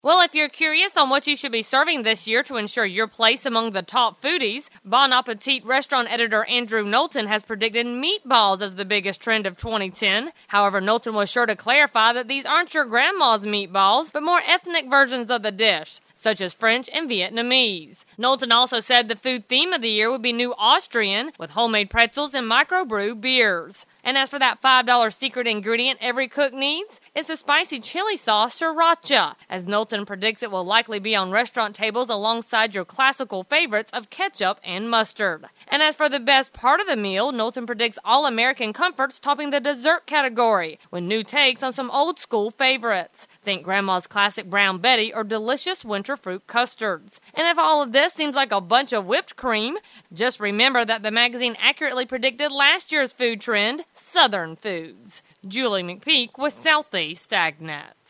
Well, if you're curious on what you should be serving this year to ensure your place among the top foodies, Bon Appetit restaurant editor Andrew Knowlton has predicted meatballs as the biggest trend of 2010. However, Knowlton was sure to clarify that these aren't your grandma's meatballs, but more ethnic versions of the dish, such as French and Vietnamese. Knowlton also said the food theme of the year would be New Austrian, with homemade pretzels and microbrew beers. And as for that $5 secret ingredient every cook needs, it's the spicy chili sauce sriracha, as Knowlton predicts it will likely be on restaurant tables alongside your classical favorites of ketchup and mustard. And as for the best part of the meal, Knowlton predicts all-American comforts topping the dessert category, with new takes on some old-school favorites. Think Grandma's classic Brown Betty or delicious winter fruit custards. And if all of this seems like a bunch of whipped cream, just remember that the magazine accurately predicted last year's food trend, Southern foods. Julie McPeak with Southeast AgNet.